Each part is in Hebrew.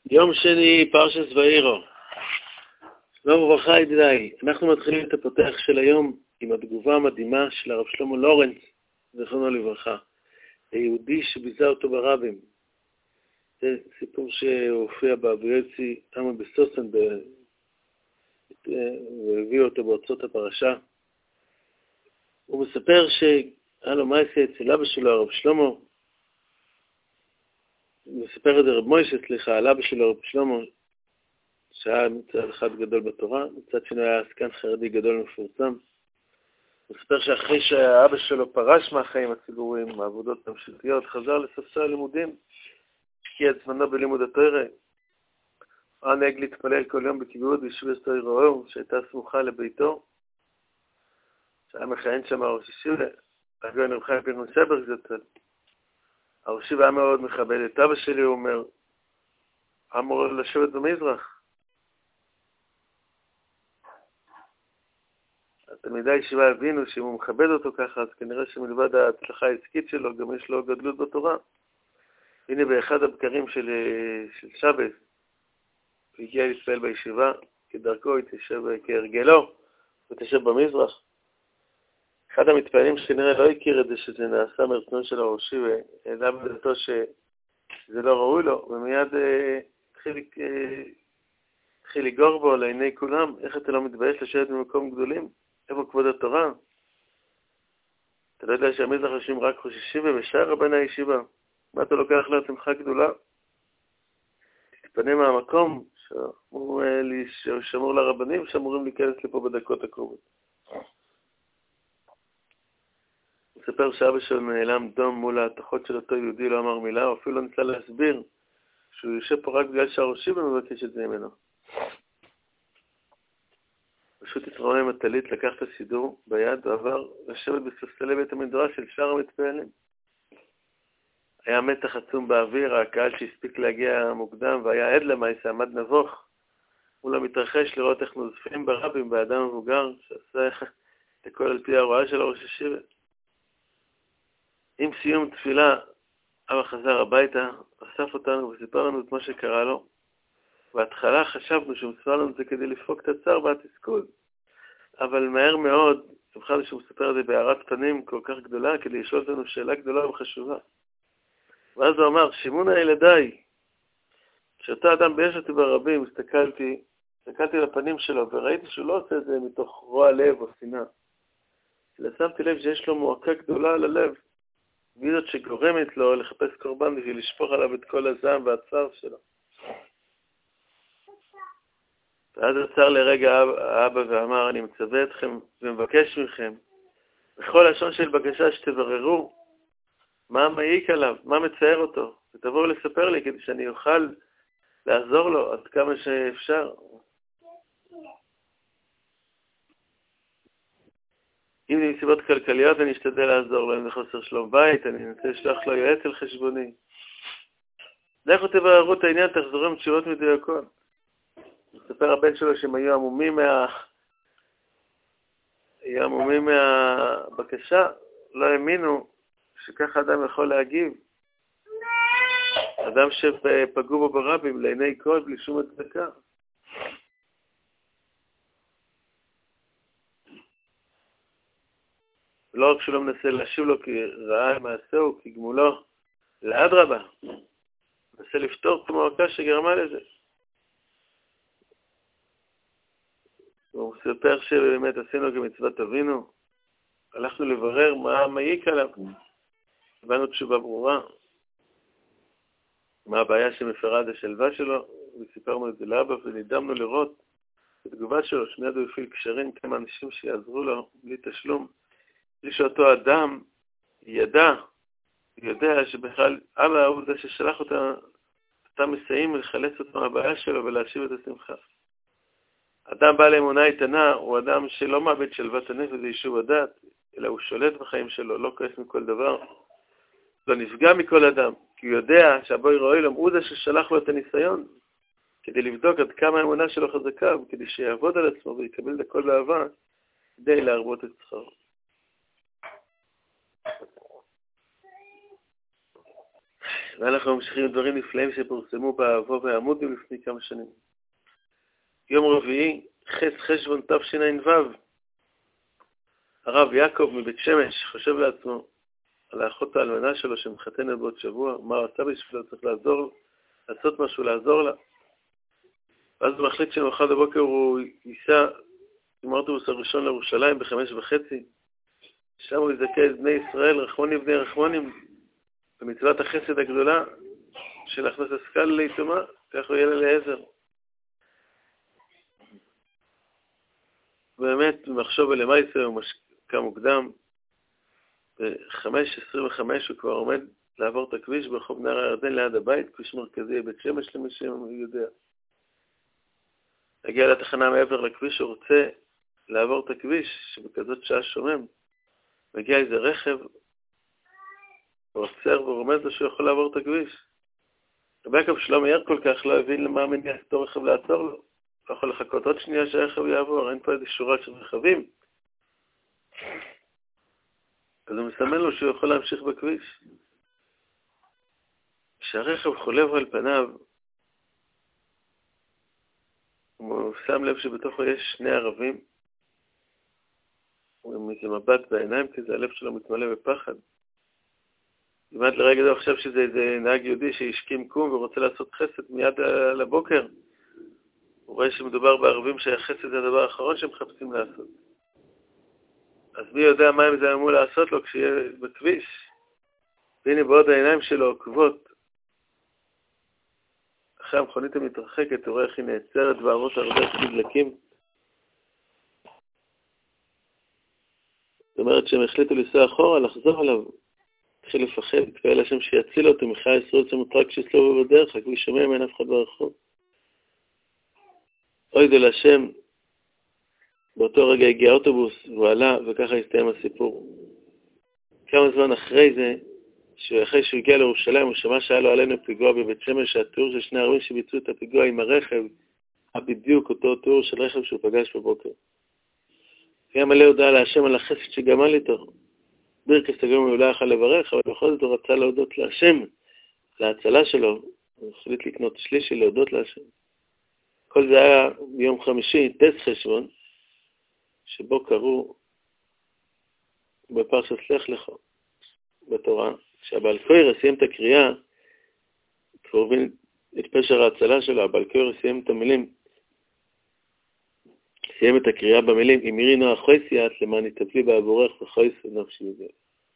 יום שני, פרשת ואירו. שלום וברכה ידידיי. אנחנו מתחילים את הפותח של היום עם התגובה המדהימה של הרב שלמה לורנץ, זכרונו לברכה. היהודי שביזה אותו ברבים. זה סיפור שהופיע באבו יוסי, אמה בסוסן, והביא אותו באוצרות הפרשה. הוא מספר שהיה לו מעשה אצל אבא שלו, הרב שלמה, הוא מספר את זה רב מוישה, על אבא שלו, רב שלמה, שהיה מצד אחד גדול בתורה, מצד שני היה עסקן חרדי גדול ומפורסם. הוא מספר שאחרי שהאבא שלו פרש מהחיים הציבוריים, מהעבודות הממשלתיות, חזר לספסל הלימודים, השקיע את זמנו בלימוד התורה. היה נהג להתפלל כל יום בקביעות בישיבת תורה אור, שהייתה סמוכה לביתו, שהיה מכהן שם הראש ישיבה, הגאון רב חיים פנחס שברג זצ"ל. הראש ישיבה היה מאוד מכבד את אבא שלי, הוא אומר, אמור לשבת במזרח. התלמידי הישיבה הבינו שאם הוא מכבד אותו ככה, אז כנראה שמלבד ההצלחה העסקית שלו, גם יש לו גדלות בתורה. הנה באחד הבקרים של שבת, הוא הגיע להתפעל בישיבה, כדרכו התיישב כהרגלו, התיישב במזרח. אחד המתפעלים שכנראה לא הכיר את זה, שזה נעשה מרצונו של הראשי, וידע בדעתו שזה לא ראוי לו, ומיד התחיל לגור בו לעיני כולם, איך אתה לא מתבייש לשבת במקום גדולים? איפה כבוד התורה? אתה לא יודע שהמזרח יושבים רק ראש ישיבה ושאר רבני הישיבה. מה אתה לוקח לעצמך גדולה? תתפנה מהמקום שמור לרבנים שאמורים להיכנס לפה בדקות הקרובות. הוא מספר שאבא שלו נעלם דום מול ההתחות של אותו יהודי, לא אמר מילה, הוא אפילו לא ניסה להסביר שהוא יושב פה רק בגלל שהראשי מבקש את זה ממנו. פשוט התרומם עם הטלית, לקח את הסידור ביד ועבר לשבת בספסלי בית המדרש של שאר המתפעלים. היה מתח עצום באוויר, הקהל שהספיק להגיע מוקדם והיה עד למעשה, עמד נבוך מול המתרחש לראות איך נוזפים ברבים באדם מבוגר שעשה את הכל על פי ההוראה של הראש ישיבה. עם סיום תפילה, אבא חזר הביתה, אסף אותנו וסיפר לנו את מה שקרה לו. בהתחלה חשבנו שהוא מספר לנו את זה כדי לפרוק את הצער והתסכול. אבל מהר מאוד, שמחנו שהוא מספר את זה בהערת פנים כל כך גדולה, כדי לשאול לנו שאלה גדולה וחשובה. ואז הוא אמר, שימונה ילדיי, כשאותו אדם ביש אותי ברבים, הסתכלתי לפנים שלו, וראיתי שהוא לא עושה את זה מתוך רוע לב או שנאה. אלא שמתי לב שיש לו מועקה גדולה על הלב, והיא זאת שגורמת לו לחפש קורבן בשביל לשפוך עליו את כל הזעם והצער שלו. ואז עצר לרגע האבא ואמר, אני מצווה אתכם ומבקש מכם, בכל לשון של בקשה שתבררו, מה מעיק עליו, מה מצער אותו, ותבואו לספר לי כדי שאני אוכל לעזור לו עד כמה שאפשר. אם זה מסיבות כלכליות, אני אשתדל לעזור לו, אם זה חוסר שלום בית, אני אנסה לשלוח לו יועץ על חשבוני. לכו תבררו את העניין, תחזרו עם תשובות מדויקות. מספר הבן שלו שהם היו עמומים מהבקשה, לא האמינו שככה אדם יכול להגיב. אדם שפגעו בו ברבים לעיני כל בלי שום הצדקה. לא רק שהוא לא מנסה להשיב לו כי ראה מעשהו, כי גמולו, לאדרבה. מנסה לפתור את המועקה שגרמה לזה. הוא מספר שבאמת עשינו כמצוות אבינו, הלכנו לברר מה מעיק עליו, הבנו תשובה ברורה, מה הבעיה שמפרה את השלווה שלו, וסיפרנו את זה לאבא ונדמנו לראות את התגובה שלו, שמיד הוא הפעיל קשרים כמה אנשים שיעזרו לו בלי תשלום, בלי שאותו אדם יודע שבכלל אבא הוא זה ששלח אותם מסייעים לחלץ אותו מהבעיה שלו ולהשיב את השמחה. אדם בעל אמונה איתנה הוא אדם שלא מאבד שלוות הנפש ויישוב הדעת, אלא הוא שולט בחיים שלו, לא כועס מכל דבר, לא נפגע מכל אדם, כי הוא יודע שהבורא רואי לו, הוא זה ששלח לו את הניסיון, כדי לבדוק עד כמה האמונה שלו חזקה, וכדי שיעבוד על עצמו ויקבל את הכל באהבה, כדי להרבות את שכרו. ואנחנו ממשיכים דברים נפלאים שפורסמו באבוא והעמודים לפני כמה שנים. יום רביעי, חס חשבון תשע"ו, הרב יעקב מבית שמש חושב לעצמו על האחות האלמנה שלו שמחתנת בעוד שבוע, מה הוא עשה בשבילה, צריך לעשות משהו, לעזור לה. ואז הוא מחליט שמחר בבוקר הוא ייסע עם האוטובוס הראשון לירושלים ב5:30. שם הוא יזכה את בני ישראל, רחמונים בני רחמונים, במצוות החסד הגדולה של הכנסת הסקל ליתומה, כך הוא יהיה לעזר. באמת, במחשוב ולמייסר הוא קם מוקדם, ב5:25 הוא כבר עומד לעבור את הכביש ברחוב נהר הירדן ליד הבית, כביש מרכזי בית שמש למי שיודע. הגיע לתחנה מעבר לכביש, הוא רוצה לעבור את הכביש, שבכזאת שעה שומם, מגיע איזה רכב, הוא עוצר ורומז לו שהוא יכול לעבור את הכביש. רבי יעקב שלא מהר כל כך, לא הבין למה מניע את אותו רכב לעצור לו. לא יכול לחכות עוד שנייה שהרכב יעבור, אין פה איזה שורה של רכבים. אז הוא מסמן לו שהוא יכול להמשיך בכביש. כשהרכב חולב על פניו, הוא שם לב שבתוכו יש שני ערבים, עם איזה מבט בעיניים כזה, הלב שלו מתמלא בפחד. כמעט לרגע זה הוא חושב שזה איזה נהג יהודי שהשכים קום ורוצה לעשות חסד מיד על הבוקר. הוא רואה שמדובר בערבים שהחסד זה הדבר האחרון שהם מחפשים לעשות. אז מי יודע מה הם זה אמור לעשות לו כשיהיה בכביש? והנה בעוד העיניים שלו עוקבות. אחרי המכונית המתרחקת, הוא רואה איך היא נעצרת וערות הרבה חדלקים. זאת אומרת שהם החליטו לנסוע אחורה, לחזור עליו. התחיל לפחד, התפעל השם שיציל אותו, מחיי ישראל שמוטרק שיסלובו בדרך, רק מי שומע מן אף אחד ברחוב. אוי זה להשם, באותו רגע הגיע האוטובוס, והוא עלה, וככה הסתיים הסיפור. כמה זמן אחרי זה, אחרי שהוא הגיע לירושלים, הוא שמע שהיה לו עלינו פיגוע בבית שמש, שהתיאור של שני ערבים שביצעו את הפיגוע עם הרכב, בדיוק אותו תיאור של רכב שהוא פגש בבוקר. היה מלא הודעה להשם על החסד שגמל איתו. ברכס הגמל הוא לא יכל לברך, אבל בכל זאת הוא רצה להודות להשם, להצלה שלו. הוא החליט לקנות שלישי להודות להשם. כל זה היה ביום חמישי, טס חשבון, שבו קראו בפרשת לך לך בתורה, כשהבעל קוירא סיים את הקריאה, כבר הבין את פשר ההצלה שלו, הבעל קוירא סיים את המילים, סיים את הקריאה במילים, אם ירי נוח חויסי את למען יטפלי בעבורך וחויסי נפשי יגל.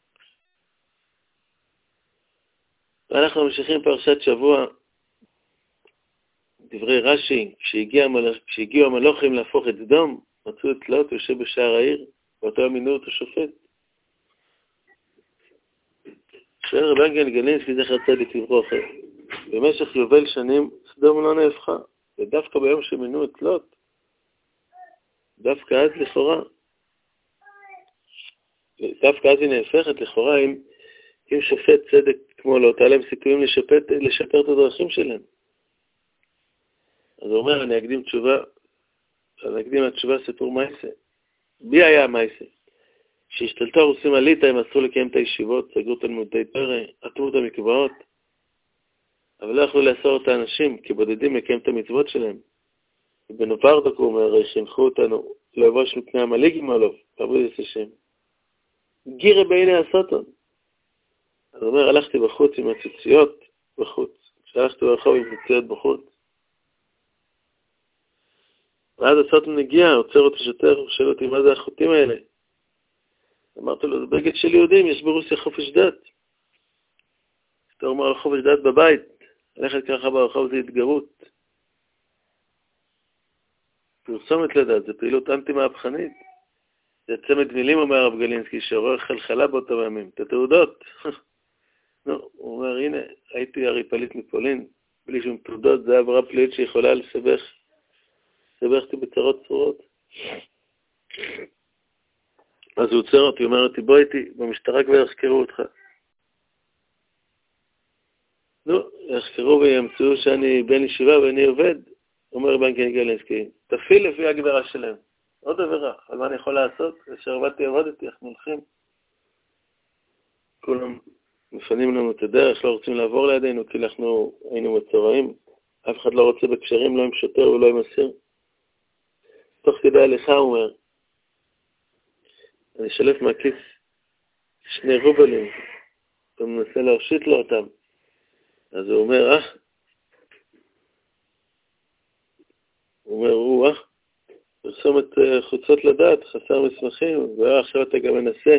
ואנחנו ממשיכים פרשת שבוע, דברי רש"י, כשהגיעו המלוכים להפוך את סדום, מצאו את לוט יושב בשער העיר, ואותו מינו אותו שופט. שואל רבי יגאל גלינסקי זכר צדיק לברכה, במשך יובל שנים סדום לא נהפכה, ודווקא ביום שמינו את לוט, דווקא אז לכאורה, דווקא אז היא נהפכת לכאורה, אם שופט צדק כמו לוט, היה להם סיכויים לשפר את הדרכים שלהם. אז הוא אומר, אני אקדים התשובה סיפור מייסה. בי היה מייסה. כשהשתלטו הרוסים על ליטא, הם אסרו לקיים את הישיבות, סגרו תלמודי תורה, עטרו את המקוואות, אבל לא יכלו לאסור את האנשים, כי בודדים לקיים את המצוות שלהם. ובנוברדוק הוא אומר, חינכו אותנו לבוש מפני המליגים עליו, לעבוד את השם. גירה בעיני הסוטון. אז הוא אומר, הלכתי בחוץ עם הציציות בחוץ. כשהלכתי ברחוב עם ציציות בחוץ. ואז הסוטון הגיע, עוצר אותי שוטר, הוא שואל אותי, מה זה החוטים האלה? אמרתי לו, זה בגד של יהודים, יש ברוסיה חופש דת. אתה אומר על חופש דת בבית, ללכת ככה ברחוב זה התגרות. פרסומת לדת, זה פעילות אנטי-מהפכנית. זה צמד מילים, אומר הרב גלינסקי, שעורר חלחלה באותם ימים. את התעודות. הוא אומר, הנה, הייתי הרי פליט מפולין, בלי שום תעודות, זה עברה פלילית שיכולה לסבך אותי בצרות צרורות. אז הוא עוצר אותי, אומר אותי, בוא איתי, במשטרה כבר יחקרו אותך. יחקרו וימצאו שאני בן ישיבה ואני עובד. אומר בנקי גלינסקי, תפיל לפי הגדרה שלהם. עוד עבירה, על מה אני יכול לעשות? כשעבדתי, אנחנו הולכים. כולם מפנים לנו את הדרך, לא רוצים לעבור לידינו, כי אנחנו היינו מצורעים. אף אחד לא רוצה בקשרים, לא עם שוטר ולא עם אסיר. תוך כדי הליכה הוא אומר, אני שלף מהכיס 2 רובלים, ומנסה להושיט לו אותם. אז הוא אומר, פרסום את חוצות לדעת, חסר מסמכים, ועכשיו אתה גם מנסה,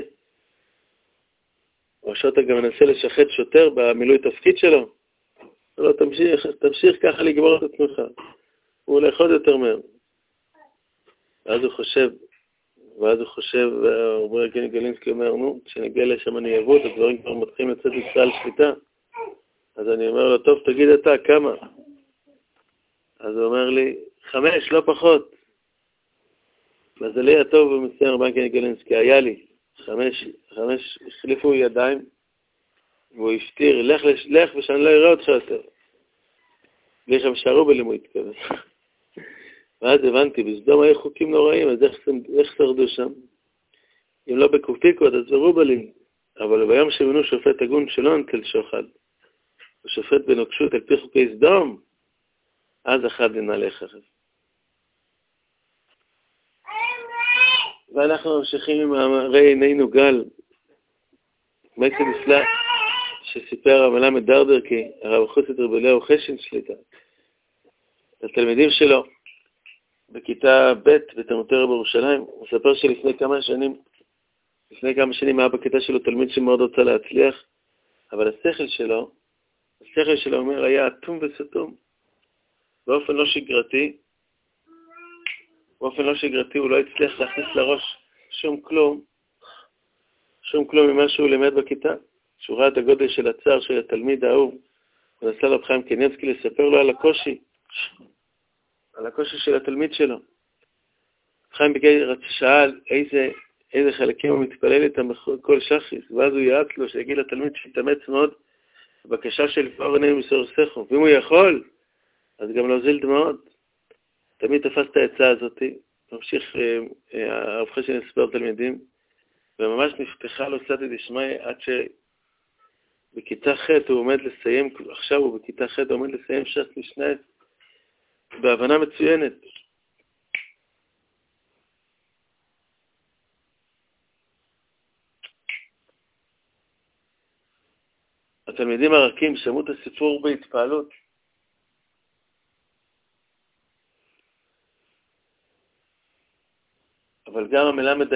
או שאתה גם מנסה לשחט שוטר במילוי תפקיד שלו. לא, תמשיך ככה לגמור את עצמך. הוא הולך עוד יותר מהר. ואז הוא חושב, אומר גלינסקי אומר, כשנגיע לשם אני אעבוד, הדברים כבר מתחילים לצאת ישראל שליטה. אז אני אומר לו, טוב, תגיד אתה, כמה? אז הוא אומר לי, 5, לא פחות. מזלי הטוב ומסיים רבן גלינסקי, היה לי 5, החליפו ידיים, והוא הפתיר, לך ושאני לא אראה אותך יותר. בלי 5 רובלים הוא התכוון. ואז הבנתי, בסדום היו חוקים נוראים, אז איך שרדו שם? אם לא בקופיקות, אז ברובלים. אבל ביום שמינו שופט הגון שלא נטל שוחד, ושופט בנוקשות על פי חוקי סדום, אז אחד ננעל החרב. ואנחנו ממשיכים עם הרי עינינו גל, מייסד נפלא, שסיפר המלמד דרדרקי, הרב חוצת רבליהו חשן שליטה, לתלמידים שלו, בכיתה ב' בתלמוד תורה בירושלים. הוא מספר שלפני כמה שנים היה בכיתה שלו תלמיד שמאוד רצה להצליח, אבל השכל שלו אומר, היה אטום וסתום. באופן לא שגרתי הוא לא הצליח להכניס לראש שום כלום ממה שהוא לימד בכיתה. שהוא ראה את הגודל של הצער של התלמיד האהוב, הוא נסע לרב חיים קניבסקי לספר לו על הקושי של התלמיד שלו. חיים בגלל שאל איזה חלקים הוא מתפלל איתם בכל שחיס, ואז הוא יעץ לו שיגיד לתלמיד שיתאמץ מאוד בבקשה של לפעור עינינו מסור שכו, ואם הוא יכול, אז גם להוזיל דמעות. תמיד תפס את העצה הזאת, ממשיך הרב חשן לספר תלמידים, וממש נפתחה לו סייעתא דשמיא עד שבכיתה ח' הוא עומד לסיים, עכשיו הוא בכיתה ח' הוא עומד לסיים ש"ס משנה בהבנה מצוינת. התלמידים הרכים שמעו את הסיפור בהתפעלות. אבל גם המלמד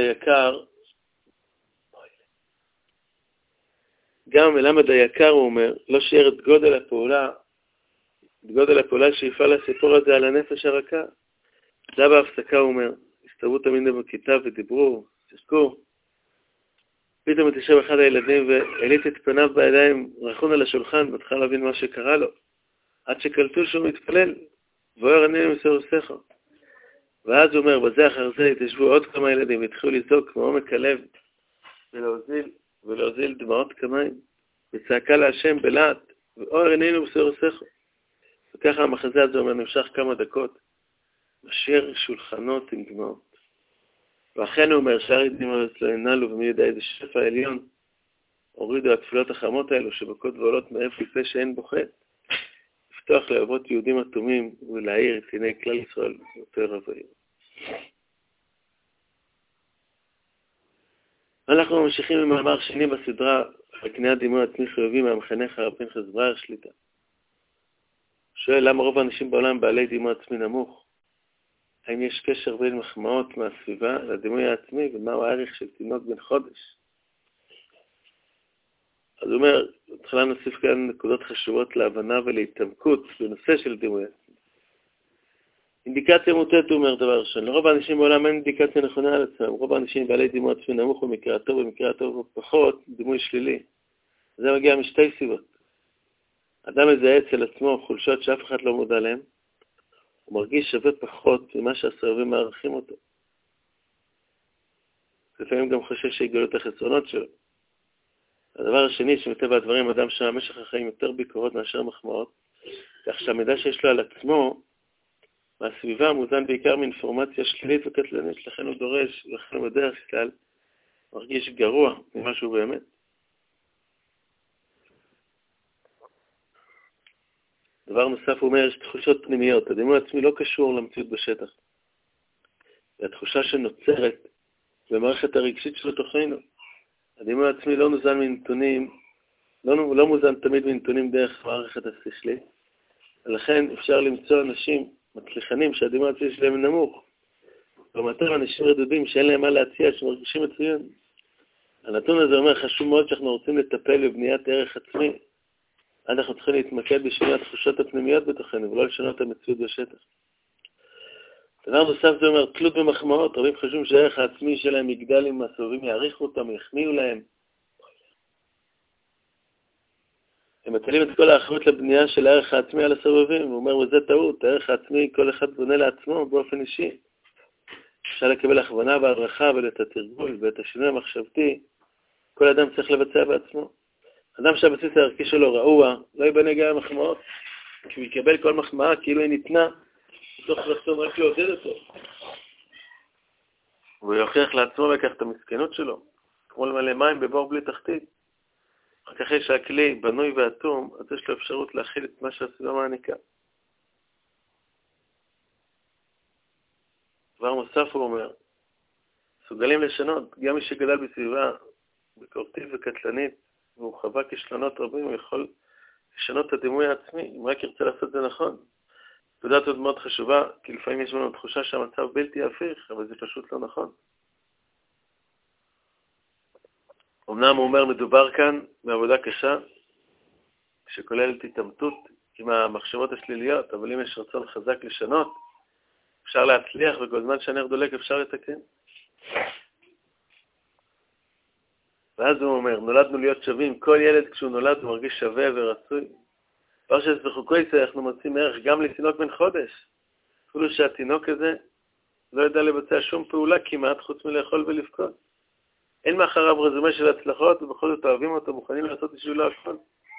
היקר, הוא אומר, לא שיער את גודל הפעולה שהפעל הסיפור הזה על הנפש הרכה. זה בהפסקה, הוא אומר, הסתובבו תמיד בכיתה ודיברו, שיחקו. פתאום התיישב אחד הילדים והעליט את פניו בידיים, רכון על השולחן, והתחל להבין מה שקרה לו. עד שקלטו שהוא מתפלל, ואוהר עינינו מסור שכו. ואז הוא אומר, בזה אחר זה התיישבו עוד כמה ילדים, והתחילו לזעוק מעומק הלב, ולהוזיל דמעות כמים, וצעקה להשם בלהט, ואוהר עינינו מסור שכו. וככה המחזה הזה אומר, נמשך כמה דקות, משאיר שולחנות עם דמעות. ואכן הוא אומר, שאר דמעות לא ינלו, ומי יודע איזה שפע עליון, הורידו התפילות החמות האלו, שבקות ועולות מאיפה פה שאין בוחת, לפתוח לאהובות יהודים אטומים, ולהאיר את עיני כלל ישראל, יותר רב העיר. אנחנו ממשיכים עם מאמר שני בסדרה, על קניית דימוי עצמי חיובי מהמחנך הרב פנחס ברייר שליטה. שואל, למה רוב האנשים בעולם בעלי דימוי עצמי נמוך? האם יש קשר בין מחמאות מהסביבה לדימוי העצמי, ומהו הערך של תינוק בן חודש? אז הוא אומר, התחלה נוסיף כאן נקודות חשובות להבנה ולהתעמקות בנושא של דימוי עצמי. אינדיקציה מוטעת, הוא אומר דבר ראשון, לרוב האנשים בעולם אין אינדיקציה נכונה על עצמם. רוב האנשים בעלי דימוי עצמי נמוך במקרה הטוב, במקרה הטוב פחות, דימוי שלילי. זה מגיע משתי סיבות. אדם מזהה אצל עצמו חולשות שאף אחד לא מודע להם, הוא מרגיש שווה פחות ממה שהסובבים מערכים אותו. לפעמים גם חושב שיגלו את החסרונות שלו. הדבר השני, שמטבע הדברים, אדם שהמשך החיים יותר ביקורות מאשר מחמאות, כך שהמידע שיש לו על עצמו, מהסביבה מוזן בעיקר מאינפורמציה שלילית וקטלנית, לכן הוא דורש, לכן הוא בדרך כלל מרגיש גרוע ממה שהוא באמת. דבר נוסף הוא אומר, יש תחושות פנימיות. הדימוי העצמי לא קשור למציאות בשטח. זה התחושה שנוצרת במערכת הרגשית של תוכנו. הדימוי העצמי לא מוזן מנתונים, לא מוזן תמיד מנתונים דרך מערכת השכלית. ולכן אפשר למצוא אנשים מצליחנים שהדימוי העצמי שלהם נמוך. לעומתם אנשים רדודים שאין להם מה להציע, שמרגישים מצוין. הנתון הזה אומר, חשוב מאוד שאנחנו רוצים לטפל בבניית ערך עצמי. אנחנו צריכים להתמקד בשינוי התחושות הפנימיות בתוכנו, ולא לשנות את המציאות בשטח. דבר נוסף זה אומר, תלות במחמאות. רבים חושבים שהערך העצמי שלהם יגדל אם הסובבים יעריכו אותם, יחמיאו להם. הם מטילים את כל האחריות לבנייה של הערך העצמי על הסובבים. הוא אומר, וזה טעות, הערך העצמי כל אחד בונה לעצמו באופן אישי. אפשר לקבל הכוונה והדרכה ואת התרגול ואת השינוי המחשבתי. כל אדם צריך לבצע בעצמו. אדם שהבסיס הערכי שלו רעוע, לא ייבנה גם מחמאות, כי הוא יקבל כל מחמאה כאילו היא ניתנה, מתוך רצון רק לעודד אותו. והוא יוכיח לעצמו וכך את המסכנות שלו, כמו למלא מים בבור בלי תחתית. רק אחרי שהכלי בנוי ואטום, אז יש לו אפשרות להכיל את מה שהסביבה מעניקה. דבר נוסף הוא אומר, מסוגלים לשנות, גם מי שגדל בסביבה ביקורתית וקטלנית, והוא חווה כישלונות רבים, הוא יכול לשנות את הדימוי העצמי, אם רק ירצה לעשות זה נכון. נקודת עוד מאוד חשובה, כי לפעמים יש לנו תחושה שהמצב בלתי הפיך, אבל זה פשוט לא נכון. אמנם הוא אומר, מדובר כאן בעבודה קשה, שכוללת התאמתות עם המחשבות השליליות, אבל אם יש רצון חזק לשנות, אפשר להצליח, וכל זמן שהנר דולק אפשר לתקן. ואז הוא אומר, נולדנו להיות שווים. כל ילד כשהוא נולד הוא מרגיש שווה ורצוי. דבר שבחוקו ישראל אנחנו מוצאים ערך גם לתינוק בן חודש. אפילו שהתינוק הזה לא ידע לבצע שום פעולה כמעט חוץ מלאכול ולבכות. אין מאחריו רזומה של הצלחות, ובכל זאת אוהבים אותו, מוכנים לעשות בשבילו הכל.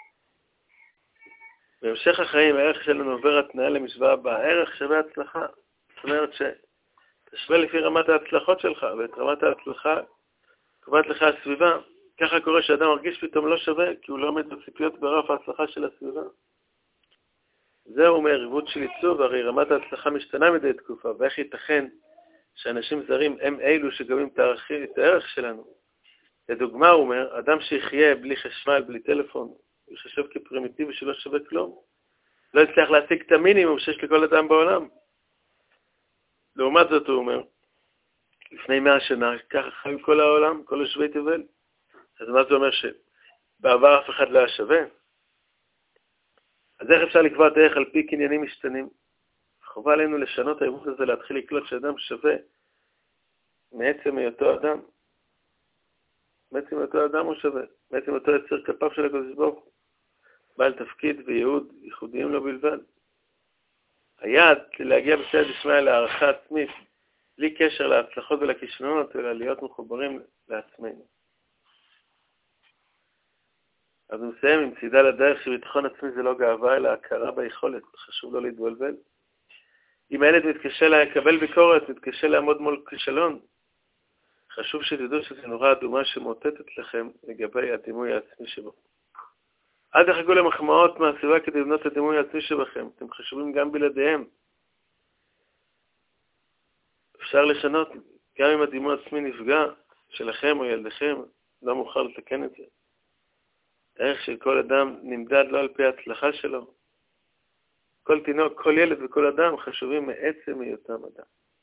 בהמשך החיים הערך שלנו עובר התנאה למשוואה הבאה. הערך שווה הצלחה. זאת אומרת שתשווה לפי רמת ההצלחות שלך, ואת רמת ההצלחה קובעת לך הסביבה. ככה קורה שאדם מרגיש פתאום לא שווה, כי הוא לא עומד בציפיות ברף ההצלחה של הסביבה. זהו מהריבות של עיצוב, הרי רמת ההצלחה משתנה מדי תקופה, ואיך ייתכן שאנשים זרים הם אלו שגובים את הערך שלנו. לדוגמה, הוא אומר, אדם שיחיה בלי חשמל, בלי טלפון, יחשב כפרימיטיבי שלא שווה כלום, לא יצליח להשיג את המינימום שיש לכל אדם בעולם. לעומת זאת, הוא אומר, לפני 100 שנה, ככה חיו כל העולם, כל יושבי תבל. אז מה זה אומר שבעבר אף אחד לא היה שווה? אז איך אפשר לקבוע את הערך על פי קניינים משתנים? חובה עלינו לשנות העיוות הזה, להתחיל לקלוט שאדם שווה מעצם היותו אדם. מעצם היותו אדם הוא שווה. מעצם היותו יצר כפיו של הקדוש ברוך הוא. בעל תפקיד וייעוד ייחודיים לו בלבד. היעד להגיע בסייעתא דשמיא להערכה עצמית, בלי קשר להצלחות ולכישלונות, אלא להיות מחוברים לעצמנו. אז הוא מסיים עם צידה לדרך שביטחון עצמי זה לא גאווה, אלא הכרה ביכולת. חשוב לא להתבלבל. אם הילד מתקשה לקבל ביקורת, מתקשה לעמוד מול כישלון, חשוב שתדעו שזו נורה אדומה שמוטטת לכם לגבי הדימוי העצמי שבו. אל תחכו למחמאות מהסביבה כדי לבנות את הדימוי העצמי שבכם. אתם חשובים גם בלעדיהם. אפשר לשנות, גם אם הדימוי העצמי נפגע שלכם או ילדיכם, לא מאוחר לתקן את זה. הערך של כל אדם נמדד לא על פי ההצלחה שלו. כל תינוק, כל ילד וכל אדם חשובים מעצם היותם אדם.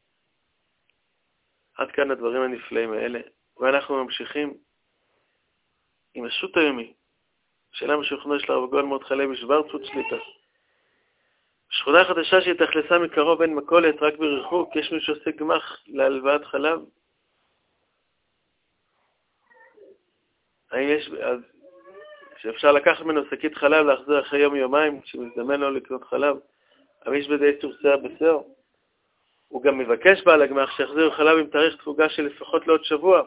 עד כאן הדברים הנפלאים האלה, ואנחנו ממשיכים עם השו"ת היומי. שאלה משוכנו של הרב הגאון מרדכי לוי שוורצמן שליט"א. שכונה חדשה שהתאכלסה מקרוב אין מכולת, רק ברחוק, יש מי שעושה גמח להלוואת חלב. האם יש, אז שאפשר לקחת ממנו שקית חלב, להחזיר אחרי יום-יומיים, כשמזדמן לו לקנות חלב, אבל יש בדי צורסיה בשר. הוא גם מבקש בעל הגמח שיחזיר חלב עם תאריך תפוגה של לפחות לעוד שבוע.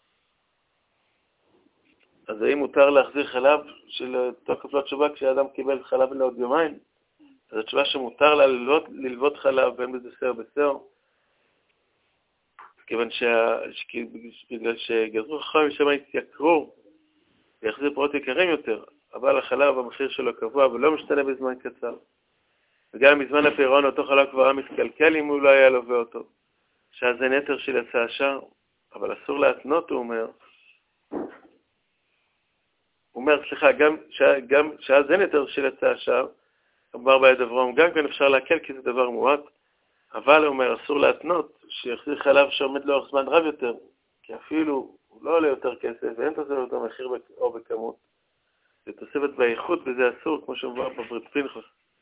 אז האם מותר להחזיר חלב של תוקף לעוד שבוע כשאדם קיבל חלב לעוד יומיים? אז התשובה שמותר לה ללוות חלב בין בזה שר בשר, כיוון בגלל שגזרו חכמים שמה התייקרו, ויחזיר פירות יקרים יותר, אבל החלב המחיר שלו קבוע ולא משתנה בזמן קצר. וגם מזמן הפירעון אותו חלב כבר היה מתקלקל אם הוא לא היה לווה אותו. שזה נטר של יצא השער, אבל אסור להתנות, הוא אומר, סליחה, גם שזה נטר של יצא השער, אמר ביד אברהם, גם כן אפשר להקל כי זה דבר מועט, אבל הוא אומר, אסור להתנות שיחזיר חלב שעומד לאורך זמן רב יותר, כי אפילו הוא לא עולה יותר כסף, ואין תוספת אותו מחיר או בכמות. זה תוספת באיכות וזה אסור, כמו שאומר בברית פנחס.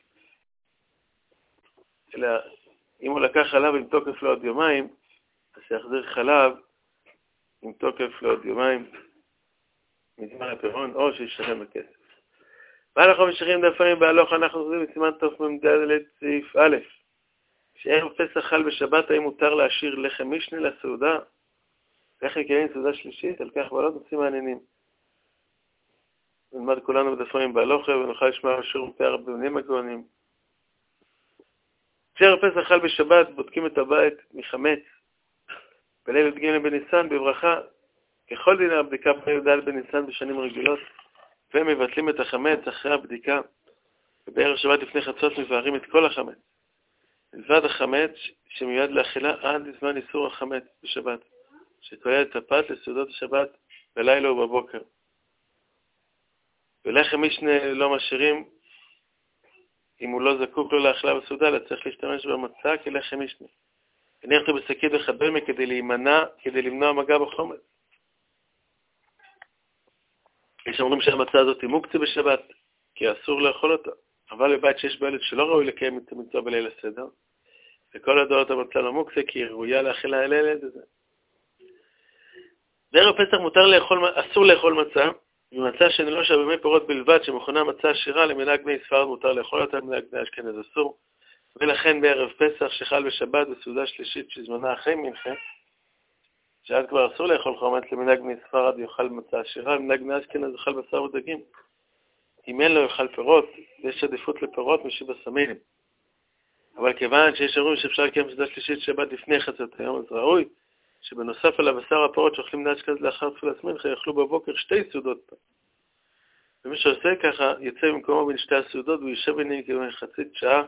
אלא אם הוא לקח חלב עם תוקף לעוד יומיים, אז שיחזיר חלב עם תוקף לעוד יומיים מזמן הפירעון, או שישלם בכסף. ואנחנו משאירים דפים בהלוך, אנחנו חוזרים בסימן תמ"ד סעיף א', שערב פסח חל בשבת, האם מותר להשאיר לחם משנה לסעודה? לחם קיימים סעודה שלישית, על כך בעלות נושאים מעניינים. נלמד כולנו בדפים בהלוך, ונוכל לשמוע שיעור פער בבנים הגאונים. כשערב פסח חל בשבת, בודקים את הבית מחמץ, בליל ג' בניסן בברכה, ככל דין הבדיקה בי"ד בניסן בשנים רגילות, ומבטלים את החמץ אחרי הבדיקה, ובערב שבת לפני חצות מבארים את כל החמץ. מלבד החמץ שמיועד לאכילה עד לזמן איסור החמץ בשבת, שכולל את הפת לסעודות השבת בלילה ובבוקר. ולחם משנה לא משאירים אם הוא לא זקוק לו לאכילה בסעודה, אלא צריך להשתמש במצה כלחם משנה. הניח אותו בשקית וחבלמה כדי למנוע מגע בחומץ. יש אומרים שהמצה הזאת היא מוקצה בשבת, כי אסור לאכול אותה. אבל בבית שיש בילד שלא ראוי לקיים את המצווה בליל הסדר, וכל הדורות המצה לא מוקצה, כי היא ראויה לאכילה אל הילד הזה. בערב פסח אסור לאכול מצה, ומצה שנלוש בימי פירות בלבד, שמכונה מצה עשירה, למנהג בני ספרד מותר לאכול אותה, למנהג בני אשכנז אסור. ולכן בערב פסח שחל בשבת בסעודה שלישית שזמנה אחרי מנחה, שעד כבר אסור לאכול חומץ, למנהג בני ספרד יאכל מצה עשירה, למנהג בני אשכנז יאכל בשר ודגים. אם אין לו יאכל פירות, יש עדיפות לפירות משיב הסמינים. אבל כיוון שיש אירועים שאפשר לקיים סעודה שלישית שבת לפני חצות היום, אז ראוי שבנוסף על הבשר והפירות שאוכלים בני אשכנז לאחר תפילת מנחה, יאכלו בבוקר 2 סעודות. ומי שעושה ככה, יצא במקומו בין 2 הסעודות, והוא יישב ביניהם כחצית שעה.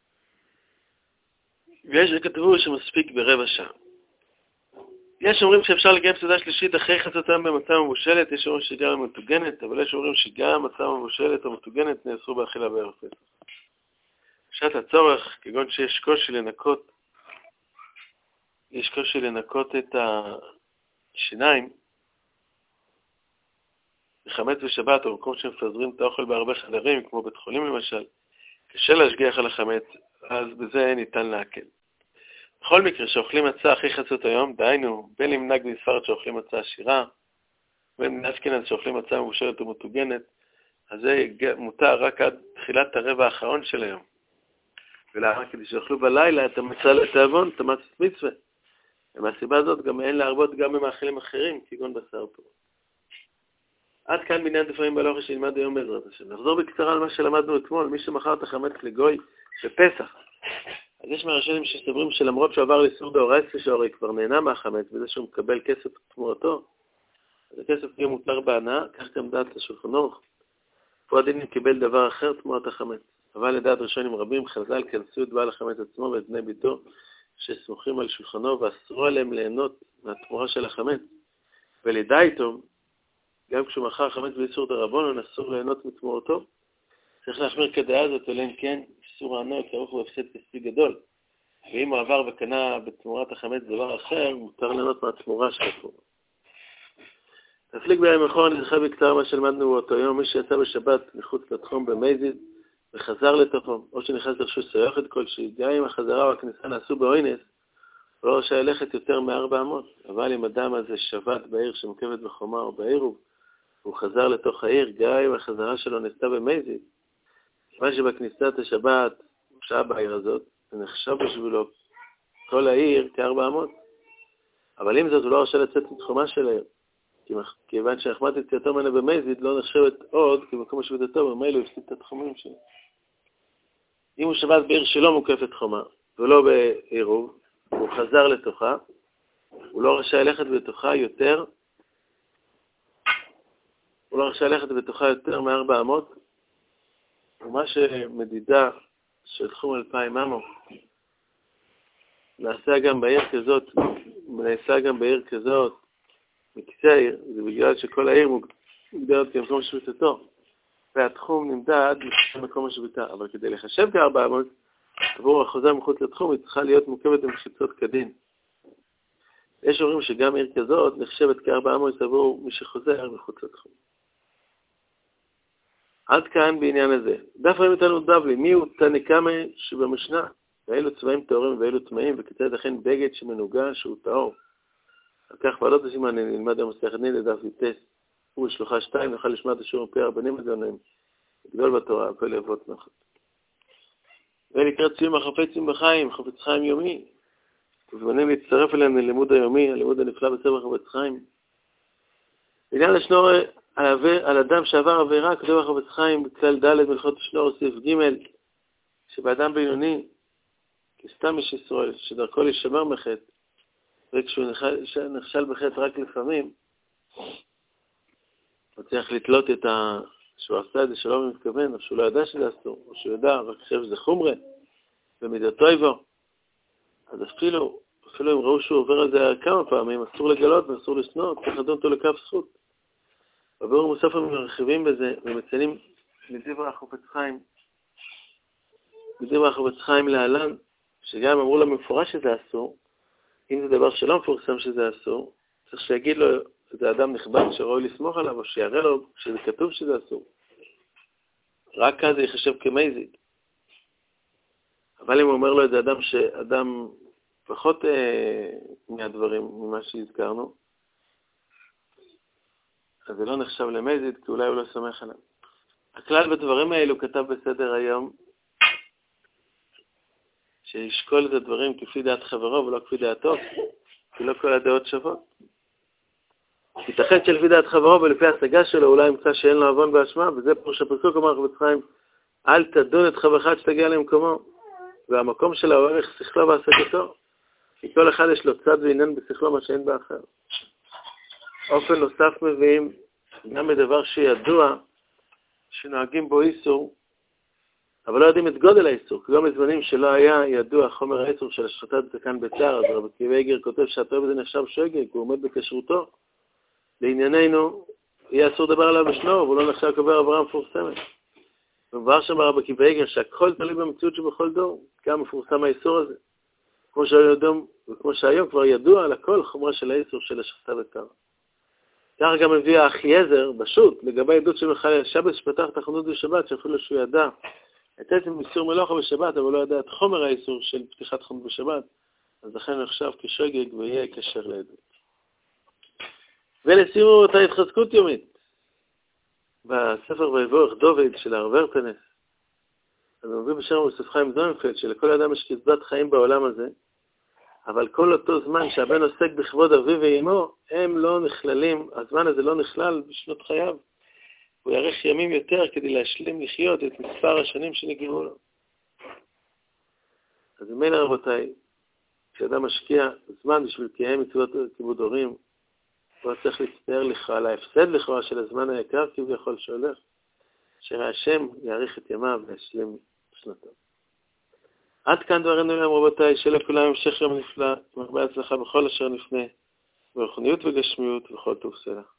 ויש שכתבו שמספיק ברבע שעה. יש אומרים שאפשר לקיים סעודה שלישית אחרי חצות היום במצה מבושלת, יש אומרים שגם מטוגנת, אבל יש אומרים שגם מצה מבושלת או מטוגנת נאסרו באכילה בערב פסח. בשעת הצורך, כגון שיש קושי לנקות את השיניים, בחמץ בשבת או במקום שמפזרים את האוכל בהרבה חדרים, כמו בית חולים למשל, קשה להשגיח על החמץ, אז בזה ניתן להקל. בכל מקרה שאוכלים מצה אחרי חצות היום, דהיינו, בין למנהג בני ספרד שאוכלים מצה עשירה, בין בני אשכנז שאוכלים מצה מבושלת ומטוגנת, אז זה מותר רק עד תחילת הרבע האחרון של היום. ולאחר כדי שאוכלו בלילה את המצה לתאבון, את המצת מצווה. ומהסיבה הזאת גם אין להרבות גם במאכלים אחרים, כגון בשר פה. עד כאן בעניין דפים בהלכה שנלמד היום בעזרת השם. נחזור בקצרה על מה שלמדנו אתמול, מי שמכר את החמץ לגוי בפסח. אז יש מהראשונים שסוברים שלמרות שהוא עבר לאיסור דאורייתא שהרי כבר נהנה מהחמץ, בזה שהוא מקבל כסף תמורתו, אז הכסף יהיה מותר בהנאה, כך גם דעת השולחן ערוך. פה הדין קיבל דבר אחר תמורת החמץ. אבל לדעת ראשונים רבים, חז"ל כנסו את בעל החמץ עצמו ואת בני ביתו, שסמוכים על שולחנו ואסרו עליהם ליהנות מהתמורה של החמץ. ולדע איתו, גם כשהוא מכר חמץ באיסור דרבנן, אסור ליהנות מתמורתו. צריך להחמיר כדעה הזאת, אלא אם כן איסור הענו כרוך בהפסד כספי גדול. ואם הוא עבר וקנה בתמורת החמץ דבר אחר, מותר ליהנות מהתמורה של התמורה. תפליג בימים אחרון, נזכר בקצרה מה שלמדנו אותו יום, מי שיצא בשבת מחוץ לתחום במזיד וחזר לתוכו, או שנכנס לרשות סייחת כלשהי, גם אם החזרה או הכניסה נעשו באוינס, הוא לא רשאי ללכת יותר מ400, אבל אם אדם הזה שבת בעיר שמוקפת בחומה או בעירוב, והוא חזר לתוך העיר, גם אם החזרה שלו נעשתה במזיד, כיוון שבכניסת השבת הוא שעה בעיר הזאת, זה נחשב בשבילו כל העיר כ400. אבל אם זאת הוא לא רשאי לצאת מתחומה של העיר, כיוון שהחמת יציאתו ממנה במזיד לא נחשבת עוד, כי במקום השבתתו במילא הוא הפסיד את התחומים שלו. אם הוא שבת בעיר שלא מוקפת חומה, ולא בעירוב, הוא חזר לתוכה, הוא לא רשאי ללכת בתוכה יותר, מ400, ומה שמדידה של תחום 2000 אמו. נעשה גם בעיר כזאת, מקצה העיר, זה בגלל שכל העיר מוגדרת כמקום שביתתו, והתחום נמדד למקום השביתה, אבל כדי לחשב כ-400, עבור החוזר מחוץ לתחום, היא צריכה להיות מוקמת במחיצות כדין. יש אומרים שגם עיר כזאת נחשבת כ-400 עבור מי שחוזר מחוץ לתחום. עד כאן בעניין הזה. דף ראים איתנו דבלי, מי הוא תנקמה שבמשנה? ואילו צבעים טהורים ואילו טמאים, וכיצד אכן בגד שמנוגע שהוא טהור. על כך ועלות הסימן נלמד המסכת נידה דף יטס, ובשלוחה 2 נוכל לשמוע את השיעור מפי הרבנים הגדולים, גדול בתורה, הכל יבוא נחת. ולקראת סיום החפצים בחיים, חפץ חיים יומי, מוזמנים להצטרף אליהם ללימוד היומי, הלימוד הנפלא בספר חפץ חיים. בעניין השנור על אדם שעבר עבירה, כתוב החפץ חיים בכלל ד' מלכות השנור סעיף ג', שבאדם בינוני, כסתם יש ישראל, שדרכו להישמר מחטא, וכשהוא נכשל בחטא רק לפעמים, הוא צריך לתלות שהוא עשה את זה שלא מתכוון, או שהוא לא ידע שזה אסור, או שהוא ידע, רק חושב שזה חומרה, במידתו יבוא. אז אפילו אם ראו שהוא עובר על זה כמה פעמים, אסור לגלות ואסור לשנוא, צריך לדון אותו לכף זכות. בביאור מוסף הם מרחיבים בזה, ומציינים מדברי החפץ חיים להלן, שגם אמרו לו מפורש שזה אסור, אם זה דבר שלא מפורסם שזה אסור, צריך שיגיד לו, זה אדם נכבד שראוי לסמוך עליו, או שיראה לו שזה כתוב שזה אסור. רק אז זה יחשב כמזיד. אבל אם הוא אומר לו את זה אדם פחות מהדברים, ממה שהזכרנו, אז זה לא נחשב למזיד, כי אולי הוא לא סומך עליו. הכלל בדברים האלו כתב בסדר היום, שישקול את הדברים כפי דעת חברו ולא כפי דעתו, כי לא כל הדעות שוות. ייתכן שלפי דעת חברו ולפי ההשגה שלו אולי ימצא שאין לו עוון באשמה, וזה פירוש הפסוק אומר חפץ חיים, אל תדון את חברך עד שתגיע למקומו, והמקום שלה הוא ערך שכלו והשגתו, כי כל אחד יש לו צד ועניין בשכלו מה שאין באחר. אופן נוסף מביאים גם בדבר שידוע שנוהגים בו איסור, אבל לא יודעים את גודל האיסור, כי גם בזמנים שלא היה ידוע חומר האיסור של השחטת זקן בצער, אז רבי עקיבא איגר כותב שהטוב הזה נחשב שוגג, הוא עומד בכשרותו. לענייננו, יהיה אסור לדבר עליו בשנור, והוא לא נחשב קבר עברה מפורסמת. ומבואר שם רבי עקיבא איגר שהכל תלוי במציאות שבכל דור, כמה מפורסם האיסור הזה. כמו שהיום כבר ידוע על הכל חומרה של האיסור של השחטה בצער. כך גם מביא האחייזר בשו"ת, לגבי עדות של מחלל שבת שפתח את החנות בשבת, שאפילו שהוא ידע את עצם איסור מלוכה בשבת, אבל לא ידע את חומר האיסור של פתיחת חנות בשבת, אז לכן נחשב כשוגג ויהיה כשר לעדות. ולסיום אותה התחזקות יומית, בספר ויבורך דוד של הרב ורטנס, אז הוא מביא בשם יוסף חיים זוננפלד, שלכל אדם יש קצבת חיים בעולם הזה, אבל כל אותו זמן שהבן עוסק בכבוד אביו ואמו, הם לא נכללים, הזמן הזה לא נכלל בשנות חייו. הוא יארך ימים יותר כדי להשלים לחיות את מספר השנים שנגמרו לו. אז ממילא רבותיי, כשאדם משקיע זמן בשביל קיים מצוות כיבוד הורים, הוא צריך להצטער לך על ההפסד לכאורה של הזמן היקר כביכול שהולך, שהשם יאריך את ימיו וישלים שנתו. עד כאן דברנו להם רבותיי, שלכולם המשך יום נפלא, מרבה הצלחה בכל אשר נפנה, ברוחניות וגשמיות וכל טוב סלע.